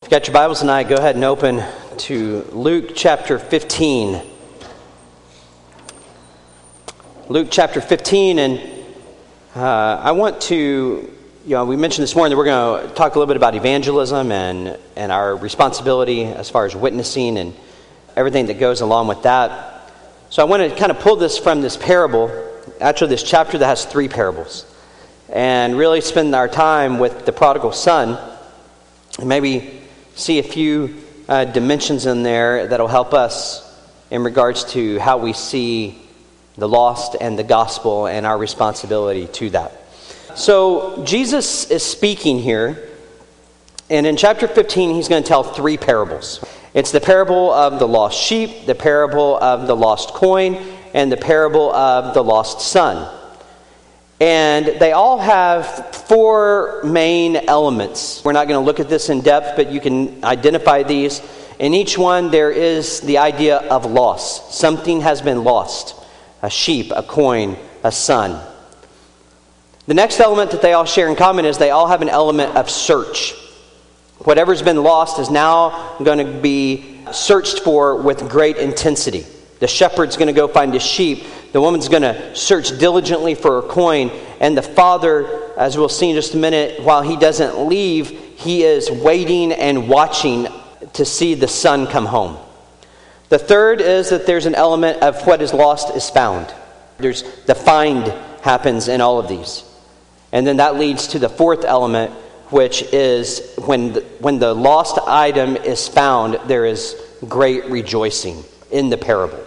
If you got your Bibles tonight, go ahead and open to Luke chapter 15. Luke chapter 15, and I want to, we mentioned this morning that we're going to talk a little bit about evangelism and our responsibility as far as witnessing and everything that goes along with that. So I want to kind of pull this from this parable, actually this chapter that has three parables, and really spend our time with the prodigal son, and maybe see a few dimensions in there that'll help us in regards to how we see the lost and the gospel and our responsibility to that. So Jesus is speaking here, and in chapter 15 he's going to tell three parables. It's the parable of the lost sheep, the parable of the lost coin, and the parable of the lost son. And they all have four main elements. We're not going to look at this in depth, but you can identify these. In each one, there is the idea of loss. Something has been lost. A sheep, a coin, a son. The next element that they all share in common is they all have an element of search. Whatever's been lost is now going to be searched for with great intensity. The shepherd's going to go find his sheep. The woman's going to search diligently for a coin. And the father, as we'll see in just a minute, while he doesn't leave, he is waiting and watching to see the son come home. The third is that there's an element of what is lost is found. There's the find happens in all of these. And then that leads to the fourth element, which is when the lost item is found, there is great rejoicing in the parable.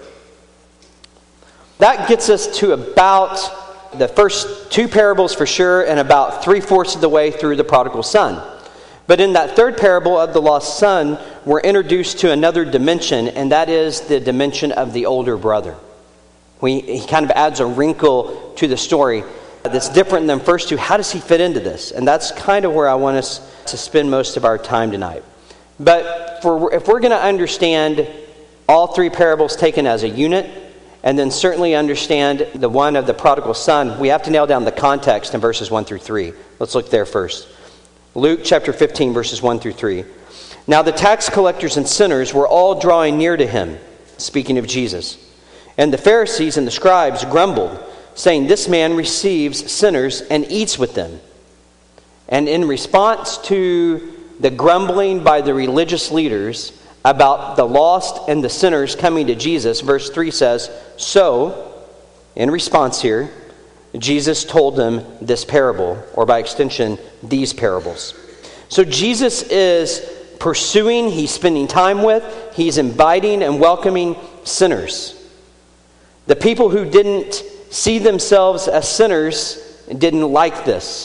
That gets us to about the first two parables for sure, and about 3/4 of the way through the prodigal son. But in that third parable of the lost son, we're introduced to another dimension, and that is the dimension of the older brother. He kind of adds a wrinkle to the story that's different than the first two. How does he fit into this? And that's kind of where I want us to spend most of our time tonight. But if we're going to understand all three parables taken as a unit, and then certainly understand the one of the prodigal son, we have to nail down the context in verses 1 through 3. Let's look there first. Luke chapter 15, verses 1 through 3. Now the tax collectors and sinners were all drawing near to him, speaking of Jesus. And the Pharisees and the scribes grumbled, saying, "This man receives sinners and eats with them." And in response to the grumbling by the religious leaders about the lost and the sinners coming to Jesus, verse 3 says, "So, in response here, Jesus told them this parable, or by extension, these parables." So Jesus is pursuing, he's spending time with, he's inviting and welcoming sinners. The people who didn't see themselves as sinners didn't like this.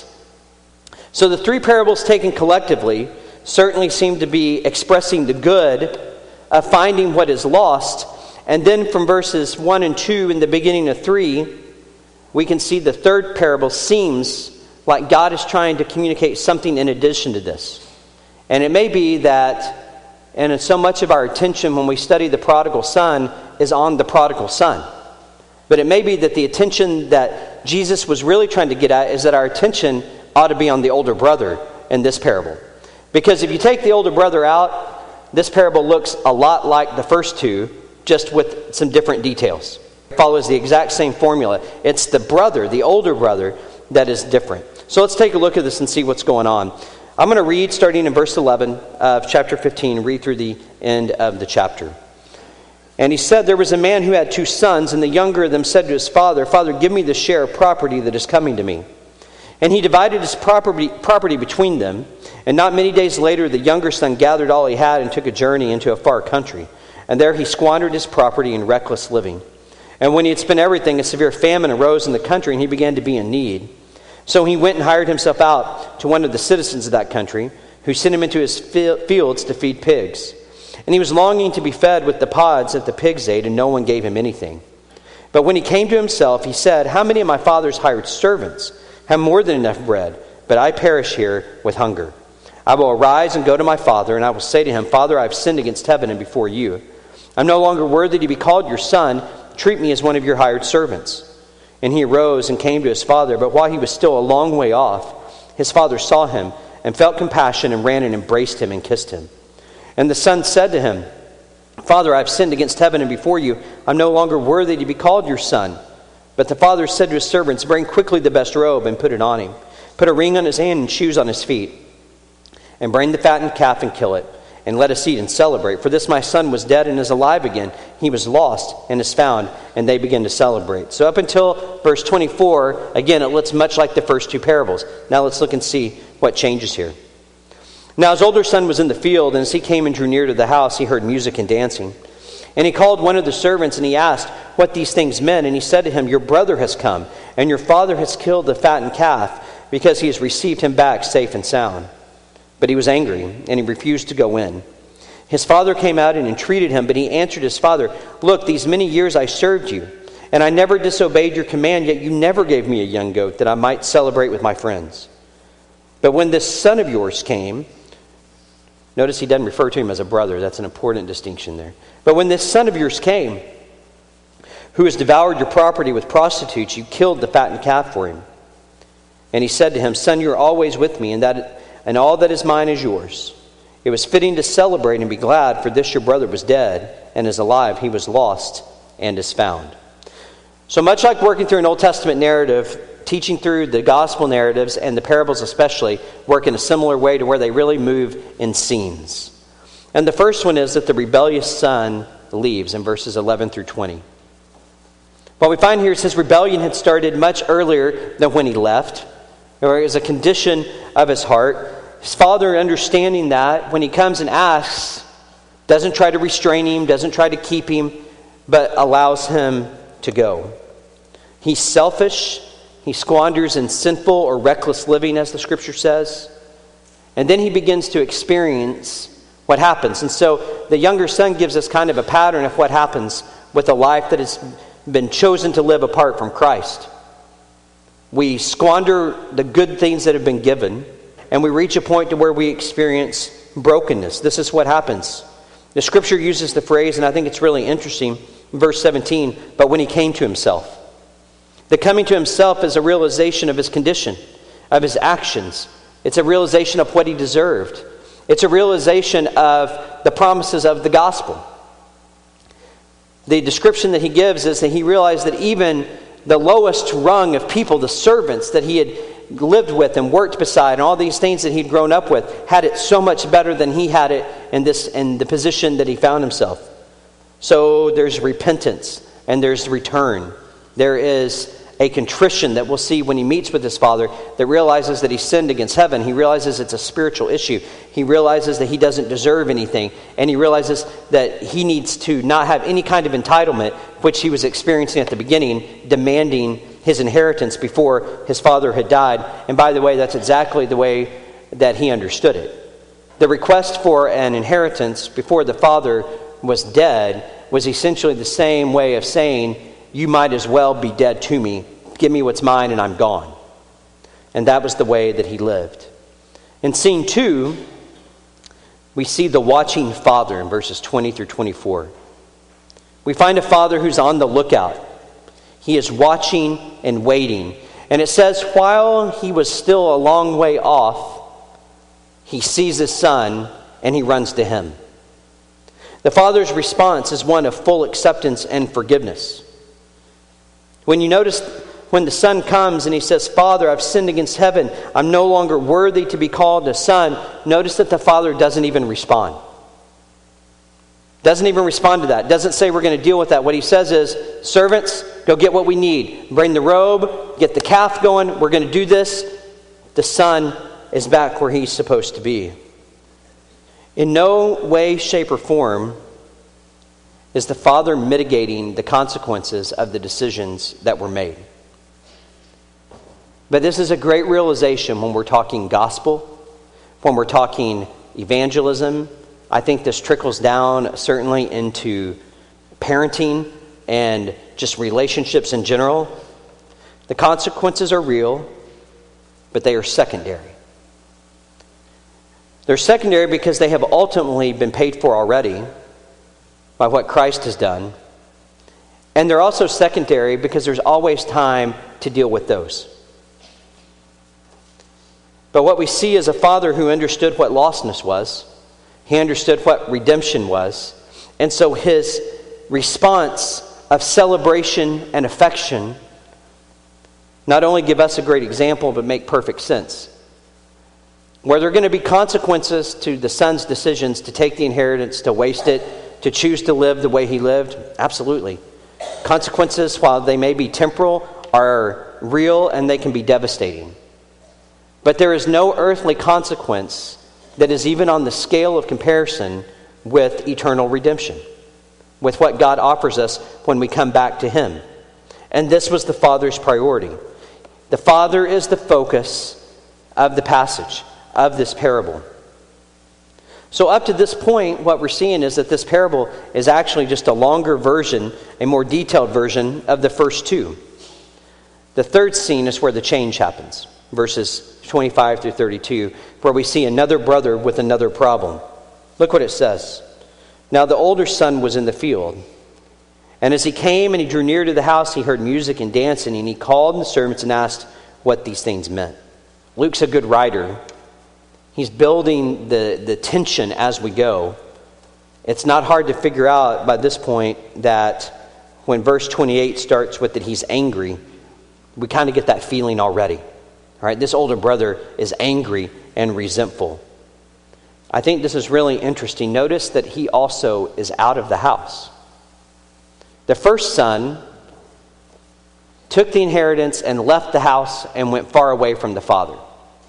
So the three parables taken collectively certainly seem to be expressing the good of finding what is lost. And then from verses 1 and 2 in the beginning of 3, we can see the third parable seems like God is trying to communicate something in addition to this. And it may be that, and so much of our attention when we study the prodigal son is on the prodigal son. But it may be that the attention that Jesus was really trying to get at is that our attention ought to be on the older brother in this parable. Because if you take the older brother out, this parable looks a lot like the first two, just with some different details. It follows the exact same formula. It's the brother, the older brother, that is different. So let's take a look at this and see what's going on. I'm going to read starting in verse 11 of chapter 15, read through the end of the chapter. And he said, "There was a man who had 2 sons, and the younger of them said to his father, 'Father, give me the share of property that is coming to me.' And he divided his property between them. And not many days later, the younger son gathered all he had and took a journey into a far country. And there he squandered his property in reckless living. And when he had spent everything, a severe famine arose in the country, and he began to be in need. So he went and hired himself out to one of the citizens of that country, who sent him into his fields to feed pigs. And he was longing to be fed with the pods that the pigs ate, and no one gave him anything. But when he came to himself, he said, 'How many of my father's hired servants have more than enough bread, but I perish here with hunger? I will arise and go to my father, and I will say to him, Father, I have sinned against heaven and before you. I'm no longer worthy to be called your son. Treat me as one of your hired servants.' And he arose and came to his father. But while he was still a long way off, his father saw him and felt compassion and ran and embraced him and kissed him. And the son said to him, Father, I have sinned against heaven and before you. I'm no longer worthy to be called your son. But the father said to his servants, Bring quickly the best robe and put it on him. Put a ring on his hand and shoes on his feet. And bring the fattened calf and kill it. And let us eat and celebrate. For this my son was dead and is alive again. He was lost and is found. And they begin to celebrate. So up until verse 24, again, it looks much like the first two parables. Now let's look and see what changes here. Now his older son was in the field, and as he came and drew near to the house, he heard music and dancing. And he called one of the servants, and he asked what these things meant. And he said to him, Your brother has come, and your father has killed the fattened calf, because he has received him back safe and sound. But he was angry, and he refused to go in. His father came out and entreated him, but he answered his father, Look, these many years I served you, and I never disobeyed your command, yet you never gave me a young goat that I might celebrate with my friends. But when this son of yours came, notice he doesn't refer to him as a brother. That's an important distinction there. But when this son of yours came, who has devoured your property with prostitutes, you killed the fattened calf for him. And he said to him, Son, you are always with me, and all that is mine is yours. It was fitting to celebrate and be glad, for this your brother was dead and is alive. He was lost and is found. So much like working through an Old Testament narrative, teaching through the gospel narratives and the parables especially work in a similar way to where they really move in scenes. And the first one is that the rebellious son leaves in verses 11 through 20. What we find here is his rebellion had started much earlier than when he left, or as a condition of his heart. His father, understanding that, when he comes and asks, doesn't try to restrain him, doesn't try to keep him, but allows him to go. He's selfish. He squanders in sinful or reckless living, as the scripture says. And then he begins to experience what happens. And so the younger son gives us kind of a pattern of what happens with a life that has been chosen to live apart from Christ. We squander the good things that have been given, and we reach a point to where we experience brokenness. This is what happens. The scripture uses the phrase, and I think it's really interesting, verse 17, but when he came to himself. The coming to himself is a realization of his condition, of his actions. It's a realization of what he deserved. It's a realization of the promises of the gospel. The description that he gives is that he realized that even the lowest rung of people, the servants that he had lived with and worked beside, and all these things that he'd grown up with, had it so much better than he had it in the position that he found himself. So there's repentance and there's return. There is a contrition that we'll see when he meets with his father, that realizes that he sinned against heaven. He realizes it's a spiritual issue. He realizes that he doesn't deserve anything. And he realizes that he needs to not have any kind of entitlement, which he was experiencing at the beginning, demanding his inheritance before his father had died. And by the way, that's exactly the way that he understood it. The request for an inheritance before the father was dead was essentially the same way of saying, you might as well be dead to me. Give me what's mine and I'm gone. And that was the way that he lived. In scene 2, we see the watching father in verses 20 through 24. We find a father who's on the lookout. He is watching and waiting. And it says, while he was still a long way off, he sees his son and he runs to him. The father's response is one of full acceptance and forgiveness. When you notice when the son comes and he says, Father, I've sinned against heaven. I'm no longer worthy to be called a son. Notice that the father doesn't even respond. Doesn't even respond to that. Doesn't say we're going to deal with that. What he says is, servants, go get what we need. Bring the robe, get the calf going. We're going to do this. The son is back where he's supposed to be. In no way, shape, or form is the father mitigating the consequences of the decisions that were made. But this is a great realization when we're talking gospel, when we're talking evangelism. I think this trickles down certainly into parenting and just relationships in general. The consequences are real, but they are secondary. They're secondary because they have ultimately been paid for already by what Christ has done. And they're also secondary because there's always time to deal with those. But what we see is a father who understood what lostness was, He understood what redemption was. And so his response of celebration and affection not only give us a great example, but make perfect sense. Were there going to be consequences to the son's decisions to take the inheritance, to waste it, to choose to live the way he lived? Absolutely. Consequences, while they may be temporal, are real and they can be devastating. But there is no earthly consequence that is even on the scale of comparison with eternal redemption, with what God offers us when we come back to Him. And this was the Father's priority. The Father is the focus of the passage, of this parable. So up to this point, what we're seeing is that this parable is actually just a longer version, a more detailed version of the first two. The third scene is where the change happens, verses 25 through 32, where we see another brother with another problem. Look what it says. Now the older son was in the field, and as he came and he drew near to the house, he heard music and dancing, and he called the servants and asked what these things meant. Luke's a good writer. He's building the tension as we go. It's not hard to figure out by this point that when verse 28 starts with that he's angry, we kind of get that feeling already. All right, this older brother is angry and resentful. I think this is really interesting. Notice that he also is out of the house. The first son took the inheritance and left the house and went far away from the father.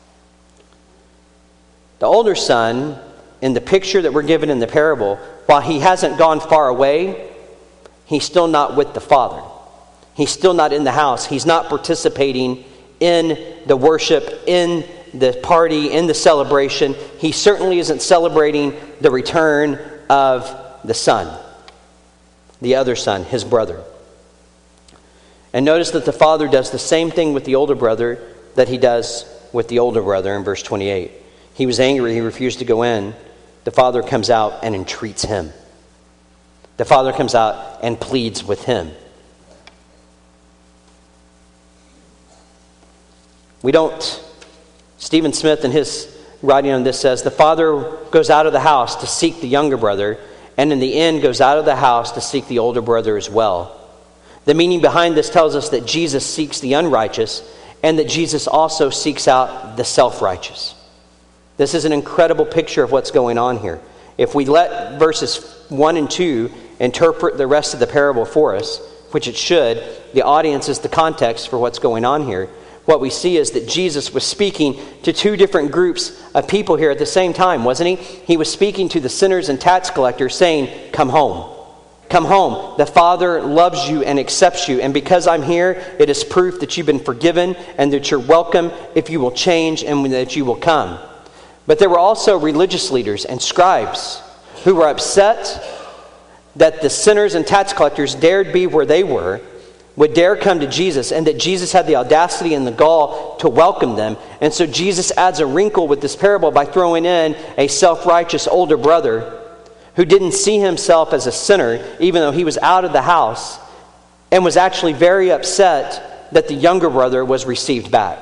The older son, in the picture that we're given in the parable, while he hasn't gone far away, he's still not with the father. He's still not in the house. He's not participating in the worship, in the party, in the celebration. He certainly isn't celebrating the return of the son, the other son, his brother. And notice that the father does the same thing with the older brother that he does with the older brother in verse 28. He was angry. He refused to go in. The father comes out and entreats him. The father comes out and pleads with him. Stephen Smith in his writing on this says, the father goes out of the house to seek the younger brother, and in the end goes out of the house to seek the older brother as well. The meaning behind this tells us that Jesus seeks the unrighteous, and that Jesus also seeks out the self-righteous. This is an incredible picture of what's going on here. If we let verses 1 and 2 interpret the rest of the parable for us, which it should, the audience is the context for what's going on here. What we see is that Jesus was speaking to two different groups of people here at the same time, wasn't he? He was speaking to the sinners and tax collectors, saying, come home. Come home. The Father loves you and accepts you. And because I'm here, it is proof that you've been forgiven and that you're welcome if you will change and that you will come. But there were also religious leaders and scribes who were upset that the sinners and tax collectors dared be where they were, would dare come to Jesus, and that Jesus had the audacity and the gall to welcome them. And so Jesus adds a wrinkle with this parable by throwing in a self-righteous older brother who didn't see himself as a sinner, even though he was out of the house, and was actually very upset that the younger brother was received back.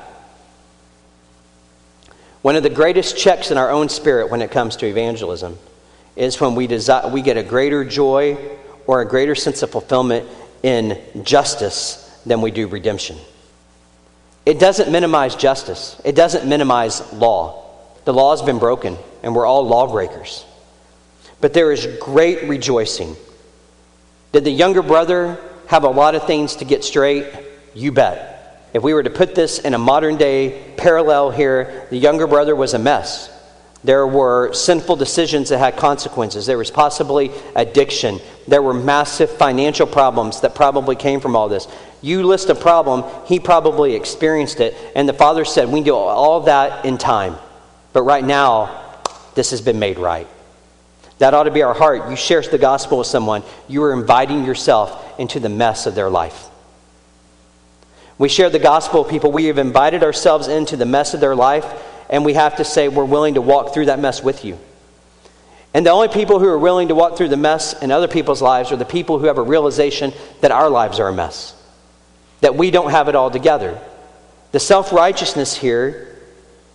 One of the greatest checks in our own spirit when it comes to evangelism is when we get a greater joy or a greater sense of fulfillment in justice than we do redemption. It doesn't minimize justice. It doesn't minimize law. The law has been broken, and we're all lawbreakers. But there is great rejoicing. Did the younger brother have a lot of things to get straight? You bet. If we were to put this in a modern day parallel here, the younger brother was a mess. There were sinful decisions that had consequences. There was possibly addiction. There were massive financial problems that probably came from all this. You list a problem, he probably experienced it. And the father said, we can do all that in time. But right now, this has been made right. That ought to be our heart. You share the gospel with someone, you are inviting yourself into the mess of their life. We share the gospel with people, we have invited ourselves into the mess of their life, and we have to say we're willing to walk through that mess with you. And the only people who are willing to walk through the mess in other people's lives are the people who have a realization that our lives are a mess, that we don't have it all together. The self-righteousness here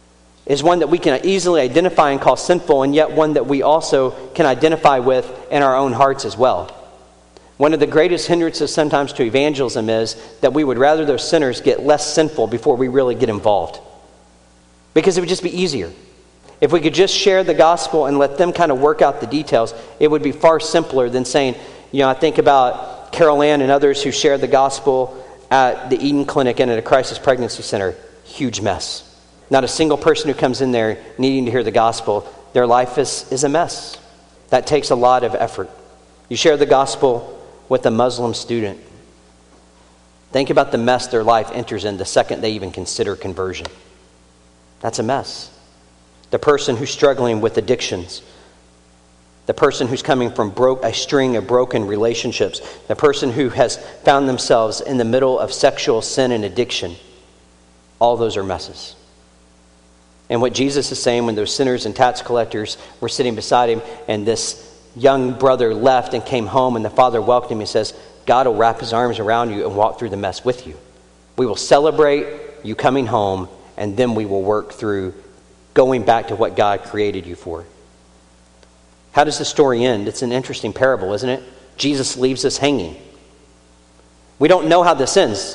is one that we can easily identify and call sinful, and yet one that we also can identify with in our own hearts as well. One of the greatest hindrances sometimes to evangelism is that we would rather those sinners get less sinful before we really get involved. Because it would just be easier. If we could just share the gospel and let them kind of work out the details, it would be far simpler than saying, I think about Carol Ann and others who shared the gospel at the Eden Clinic and at a crisis pregnancy center. Huge mess. Not a single person who comes in there needing to hear the gospel, their life is a mess. That takes a lot of effort. You share the gospel with a Muslim student. Think about the mess their life enters in the second they even consider conversion. That's a mess. The person who's struggling with addictions, the person who's coming from a string of broken relationships, the person who has found themselves in the middle of sexual sin and addiction, all those are messes. And what Jesus is saying when those sinners and tax collectors were sitting beside him and this young brother left and came home and the father welcomed him, he says, God will wrap his arms around you and walk through the mess with you. We will celebrate you coming home, and then we will work through going back to what God created you for. How does the story end? It's an interesting parable, isn't it? Jesus leaves us hanging. We don't know how this ends.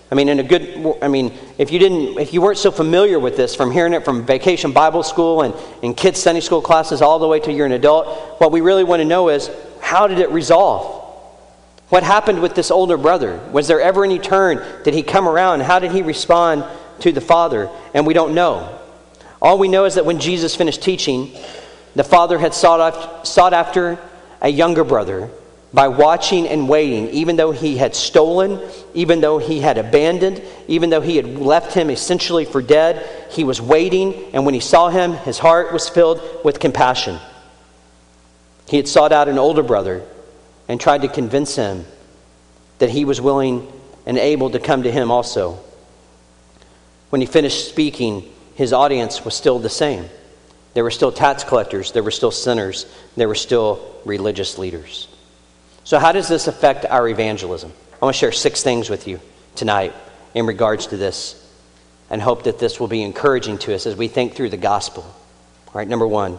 If you weren't so familiar with this from hearing it from vacation Bible school and kids Sunday school classes all the way to you're an adult, what we really want to know is, how did it resolve? What happened with this older brother? Was there ever any turn? Did he come around? How did he respond to the father? And we don't know. All we know is that when Jesus finished teaching, the father had sought after a younger brother by watching and waiting, even though he had stolen, even though he had abandoned, even though he had left him essentially for dead. He was waiting, and when he saw him, his heart was filled with compassion. He had sought out an older brother and tried to convince him that he was willing and able to come to him also. When he finished speaking, his audience was still the same. There were still tax collectors, there were still sinners, there were still religious leaders. So how does this affect our evangelism? I want to share 6 things with you tonight in regards to this, and hope that this will be encouraging to us as we think through the gospel. All right, number 1.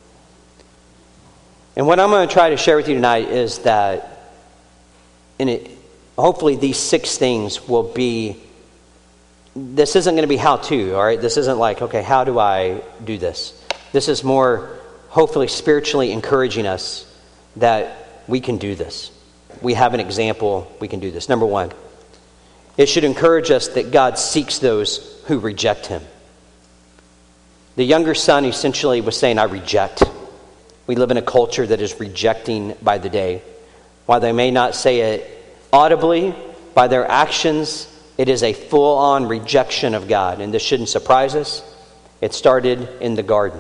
And what I'm going to try to share with you tonight is that hopefully these 6 things will be, this isn't going to be how-to, all right? This isn't like, okay, how do I do this? This is more hopefully spiritually encouraging us that we can do this. We have an example, we can do this. Number 1, it should encourage us that God seeks those who reject him. The younger son essentially was saying, I reject. We live in a culture that is rejecting by the day. While they may not say it audibly, by their actions, it is a full-on rejection of God. And this shouldn't surprise us. It started in the garden.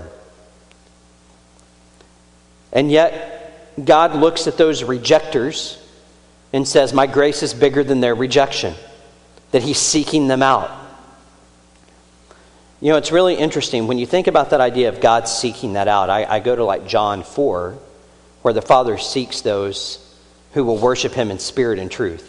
And yet, God looks at those rejectors and says, my grace is bigger than their rejection, that he's seeking them out. It's really interesting when you think about that idea of God seeking that out. I go to like John 4, where the Father seeks those who will worship him in spirit and truth.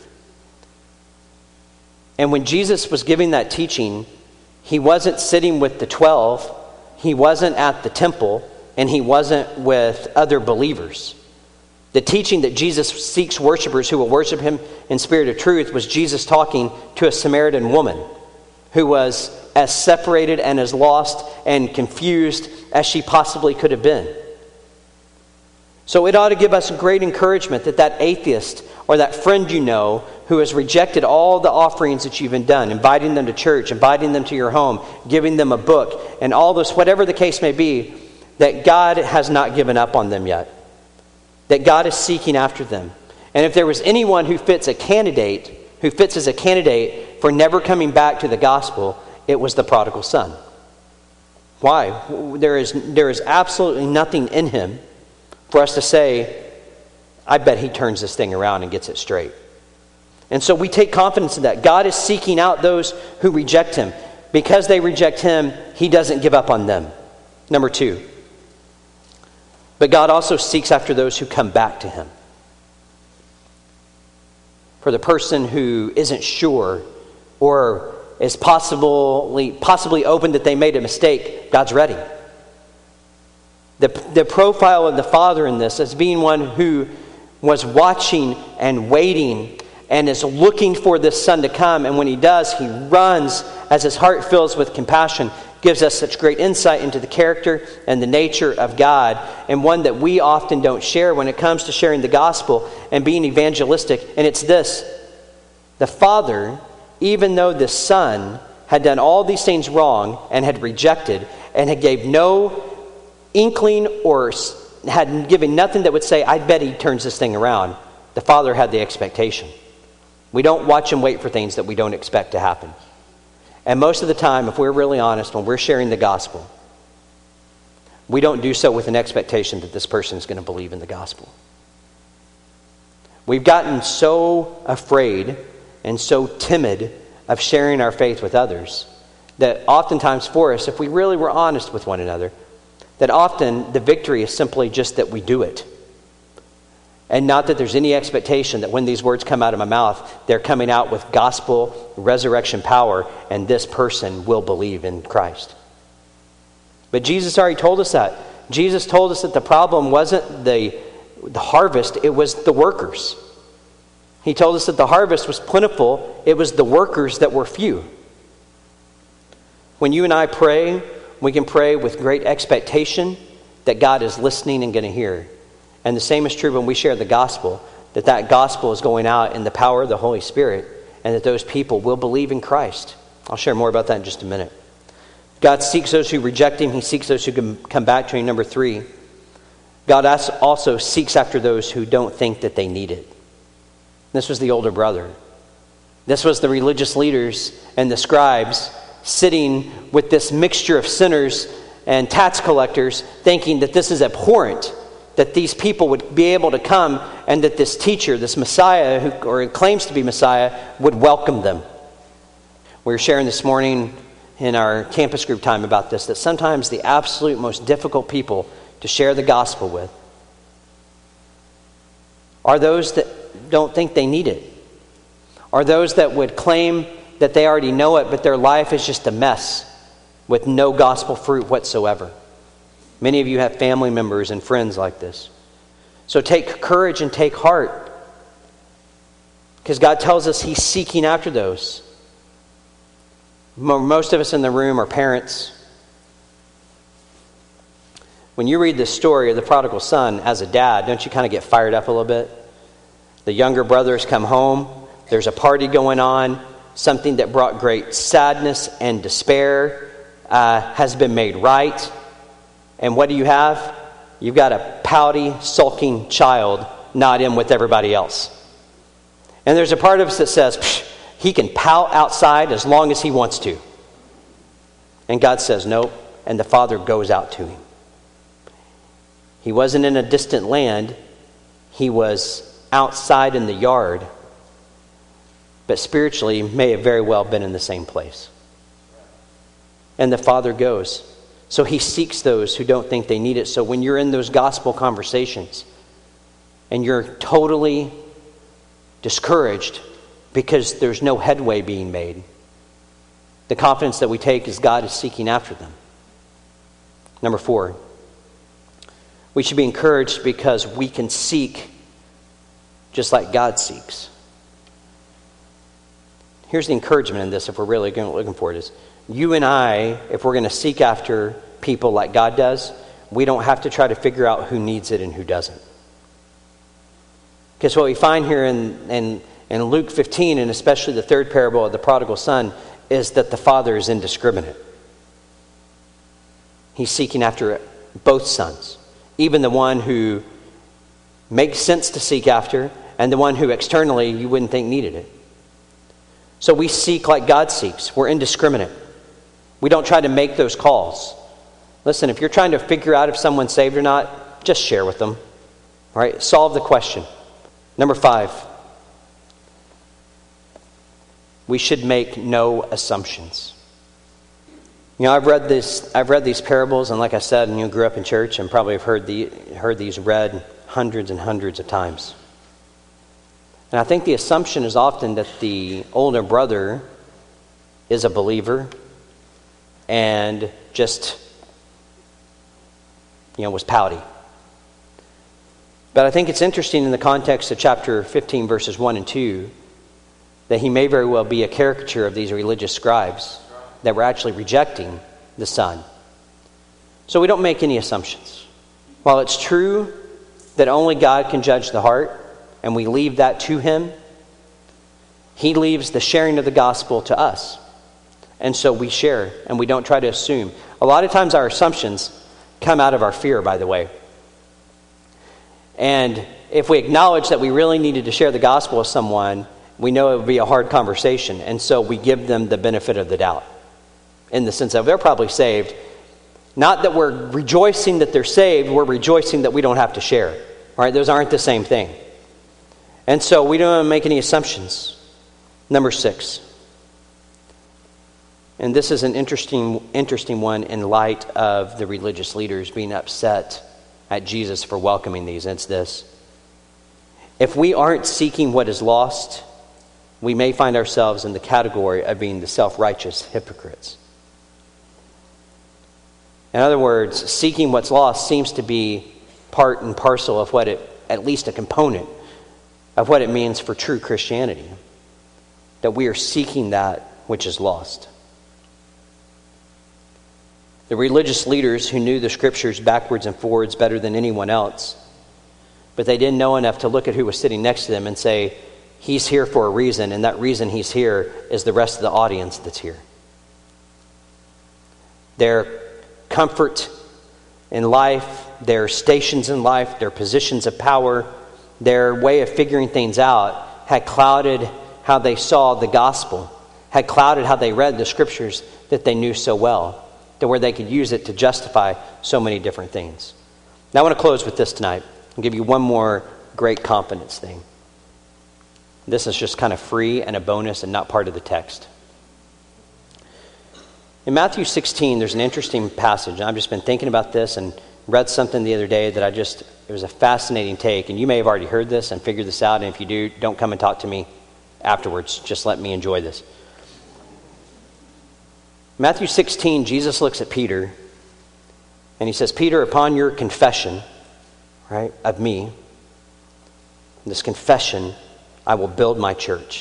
And when Jesus was giving that teaching, he wasn't sitting with the 12, he wasn't at the temple, and he wasn't with other believers. The teaching that Jesus seeks worshipers who will worship him in spirit of truth was Jesus talking to a Samaritan woman who was as separated and as lost and confused as she possibly could have been. So it ought to give us great encouragement that atheist or that friend who has rejected all the offerings that you've done, inviting them to church, inviting them to your home, giving them a book, and all this, whatever the case may be, that God has not given up on them yet. That God is seeking after them. And if there was anyone who fits as a candidate for never coming back to the gospel, it was the prodigal son. Why? There is absolutely nothing in him for us to say, I bet he turns this thing around and gets it straight. And so we take confidence in that. God is seeking out those who reject him. Because they reject him, he doesn't give up on them. Number 2. But God also seeks after those who come back to him. For the person who isn't sure or is possibly open that they made a mistake, God's ready. The profile of the Father in this as being one who was watching and waiting and is looking for this Son to come. And when he does, he runs as his heart fills with compassion, gives us such great insight into the character and the nature of God, and one that we often don't share when it comes to sharing the gospel and being evangelistic. And it's this: the Father, even though the Son had done all these things wrong and had rejected and had gave no inkling or had given nothing that would say, I bet he turns this thing around, the Father had the expectation. We don't watch and wait for things that we don't expect to happen. And most of the time, if we're really honest, when we're sharing the gospel, we don't do so with an expectation that this person is going to believe in the gospel. We've gotten so afraid and so timid of sharing our faith with others that oftentimes for us, if we really were honest with one another, that often the victory is simply just that we do it. And not that there's any expectation that when these words come out of my mouth, they're coming out with gospel, resurrection power, and this person will believe in Christ. But Jesus already told us that. Jesus told us that the problem wasn't the harvest, it was the workers. He told us that the harvest was plentiful, it was the workers that were few. When you and I pray, we can pray with great expectation that God is listening and going to hear. And the same is true when we share the gospel, that gospel is going out in the power of the Holy Spirit, and that those people will believe in Christ. I'll share more about that in just a minute. God seeks those who reject him. He seeks those who can come back to him. Number 3, God also seeks after those who don't think that they need it. This was the older brother. This was the religious leaders and the scribes sitting with this mixture of sinners and tax collectors, thinking that this is abhorrent, that these people would be able to come and that this teacher, this Messiah, who claims to be Messiah, would welcome them. We were sharing this morning in our campus group time about this, that sometimes the absolute most difficult people to share the gospel with are those that don't think they need it, are those that would claim that they already know it, but their life is just a mess with no gospel fruit whatsoever. Many of you have family members and friends like this. So take courage and take heart, because God tells us he's seeking after those. Most of us in the room are parents. When you read the story of the prodigal son as a dad, don't you kind of get fired up a little bit? The younger brothers come home. There's a party going on. Something that brought great sadness and despair has been made right. And what do you have? You've got a pouty, sulking child not in with everybody else. And there's a part of us that says, he can pout outside as long as he wants to. And God says, nope. And the father goes out to him. He wasn't in a distant land. He was outside in the yard. But spiritually, may have very well been in the same place. And the father goes. So he seeks those who don't think they need it. So when you're in those gospel conversations and you're totally discouraged because there's no headway being made, the confidence that we take is God is seeking after them. Number 4, we should be encouraged because we can seek just like God seeks. Here's the encouragement in this, if we're really looking for it, is you and I, if we're going to seek after people like God does, we don't have to try to figure out who needs it and who doesn't. Because what we find here in Luke 15, and especially the third parable of the prodigal son, is that the father is indiscriminate. He's seeking after both sons, even the one who makes sense to seek after and the one who externally you wouldn't think needed it. So we seek like God seeks. We're indiscriminate. We don't try to make those calls. Listen, if you're trying to figure out if someone's saved or not, just share with them. All right? Solve the question. Number 5, we should make no assumptions. You know, I've read these parables, and like I said, and you grew up in church and probably have heard these read hundreds and hundreds of times. And I think the assumption is often that the older brother is a believer and just, was pouty. But I think it's interesting in the context of chapter 15, verses 1 and 2, that he may very well be a caricature of these religious scribes that were actually rejecting the Son. So we don't make any assumptions. While it's true that only God can judge the heart, and we leave that to him, he leaves the sharing of the gospel to us. And so we share, and we don't try to assume. A lot of times our assumptions come out of our fear, by the way. And if we acknowledge that we really needed to share the gospel with someone, we know it would be a hard conversation. And so we give them the benefit of the doubt, in the sense of they're probably saved. Not that we're rejoicing that they're saved, we're rejoicing that we don't have to share. Right? Those aren't the same thing. And so we don't make any assumptions. Number 6. And this is an interesting one in light of the religious leaders being upset at Jesus for welcoming these. And it's this. If we aren't seeking what is lost, we may find ourselves in the category of being the self-righteous hypocrites. In other words, seeking what's lost seems to be part and parcel of what at least a component of what it means for true Christianity. That we are seeking that which is lost. The religious leaders who knew the scriptures backwards and forwards better than anyone else, but they didn't know enough to look at who was sitting next to them and say, he's here for a reason, and that reason he's here is the rest of the audience that's here. Their comfort in life, their stations in life, their positions of power, their way of figuring things out had clouded how they saw the gospel, had clouded how they read the scriptures that they knew so well, to where they could use it to justify so many different things. Now I want to close with this tonight and give you one more great confidence thing. This is just kind of free and a bonus and not part of the text. In Matthew 16, there's an interesting passage. I've just been thinking about this and read something the other day that it was a fascinating take. And you may have already heard this and figured this out. And if you do, don't come and talk to me afterwards. Just let me enjoy this. Matthew 16, Jesus looks at Peter and he says, Peter, upon your confession, right, of me, this confession, I will build my church.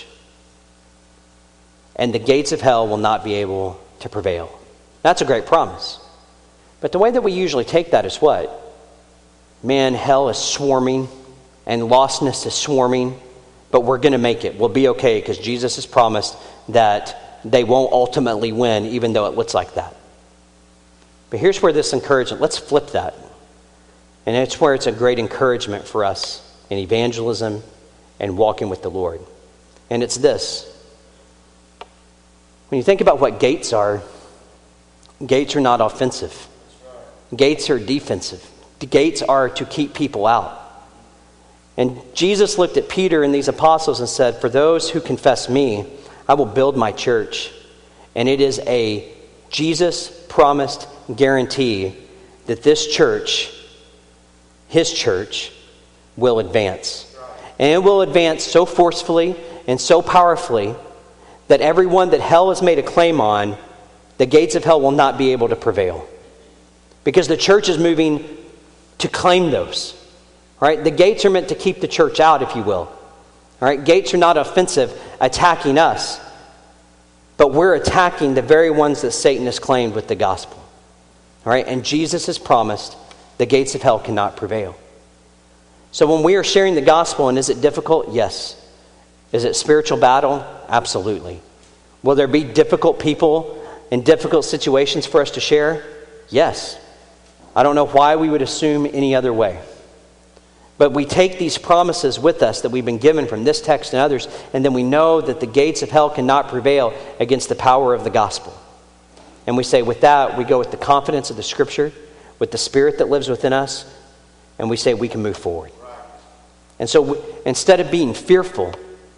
And the gates of hell will not be able to prevail. That's a great promise. But the way that we usually take that is what? Man, hell is swarming and lostness is swarming, but we're going to make it. We'll be okay because Jesus has promised that they won't ultimately win, even though it looks like that. But here's where this encouragement, let's flip that. And it's where it's a great encouragement for us in evangelism and walking with the Lord. And it's this. When you think about what gates are not offensive. Gates are defensive. The gates are to keep people out. And Jesus looked at Peter and these apostles and said, for those who confess me, I will build my church. And it is a Jesus-promised guarantee that this church, his church, will advance. And it will advance so forcefully and so powerfully that everyone that hell has made a claim on, the gates of hell will not be able to prevail. Because the church is moving to claim those. Right? The gates are meant to keep the church out, if you will. All right? Gates are not offensive, attacking us. But we're attacking the very ones that Satan has claimed with the gospel. All right? And Jesus has promised the gates of hell cannot prevail. So when we are sharing the gospel, and is it difficult? Yes. Is it spiritual battle? Absolutely. Will there be difficult people and difficult situations for us to share? Yes. I don't know why we would assume any other way. But we take these promises with us that we've been given from this text and others, and then we know that the gates of hell cannot prevail against the power of the gospel. And we say with that, we go with the confidence of the Scripture, with the Spirit that lives within us, and we say we can move forward. And so instead of being fearful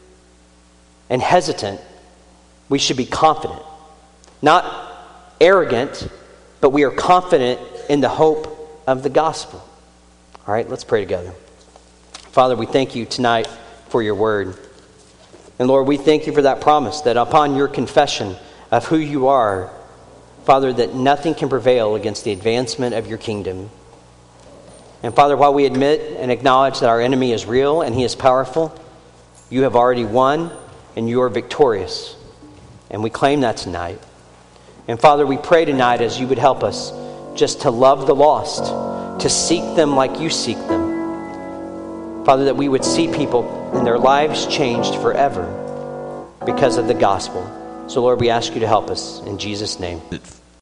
and hesitant, we should be confident. Not arrogant, but we are confident in the hope of the gospel. All right, let's pray together. Father, we thank you tonight for your word. And Lord, we thank you for that promise that upon your confession of who you are, Father, that nothing can prevail against the advancement of your kingdom. And Father, while we admit and acknowledge that our enemy is real and he is powerful, you have already won and you are victorious. And we claim that tonight. And Father, we pray tonight as you would help us just to love the lost, to seek them like you seek them. Father, that we would see people and their lives changed forever because of the gospel. So Lord, we ask you to help us in Jesus' name.